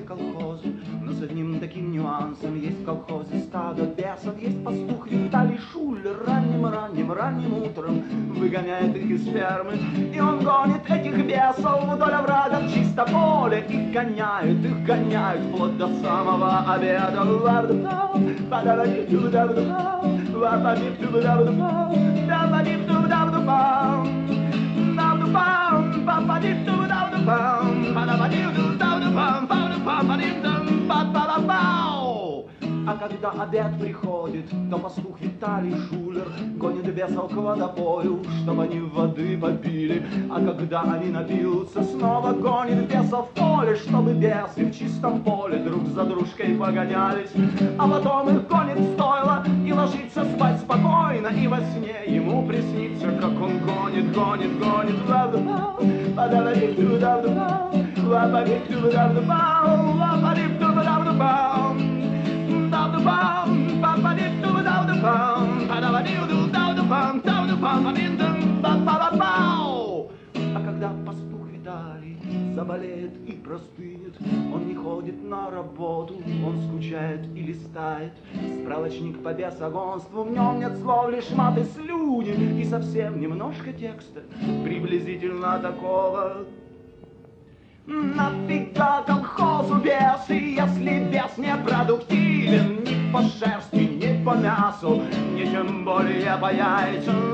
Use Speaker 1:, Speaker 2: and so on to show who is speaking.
Speaker 1: колхозу, но с одним таким нюансом. Есть в колхозе стадо бесов, есть пастух Виталий Шулер. Ранним утром выгоняет их из фермы, и он гонит этих бесов вдоль оврага в чисто поле. И гоняют вплоть до самого обеда. А когда обед приходит, то пастух Виталий Шулер гонит бесов к водопою, чтобы они воды попили. А когда они напьются, снова гонит бесов в поле, чтобы бесы в чистом поле друг за дружкой погонялись. А потом их гонит в стойло и ложится спать спокойно, и во сне ему приснится, как он гонит. А когда пастух Виталий заболеет и простынет, он не ходит на работу, он скучает и листает справочник по бесогонству. В нем нет слов, лишь мат и слюни, и совсем немножко текста приблизительно такого. Нафига колхозу бесы, если бес не продуктивен ни по шерсти, ни по мясу, ни тем более по яйцам.